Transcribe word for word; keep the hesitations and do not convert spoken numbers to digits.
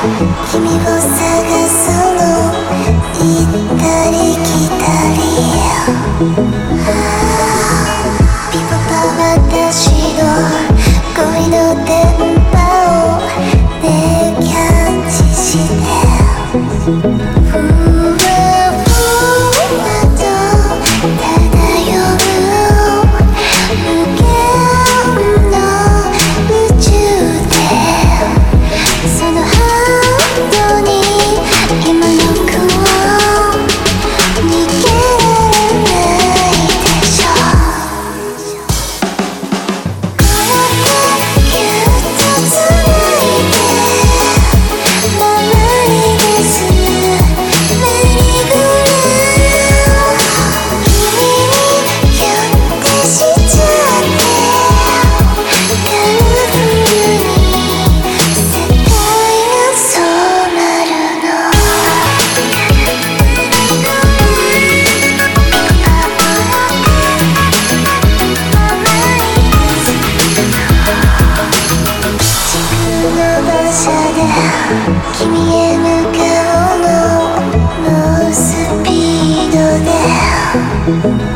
君を探そう行ったり来たりピポパ私の恋の電波をねキャッチしてふわふわと漂う無限の宇宙でそのハートに今の子を逃げられないでしょこうやってぎゅっとつないで回り出すメリーゴーランド君にキュンってしちゃってカラフルに世界がそうなるの自分の馬車で君へ向かうの猛スピードで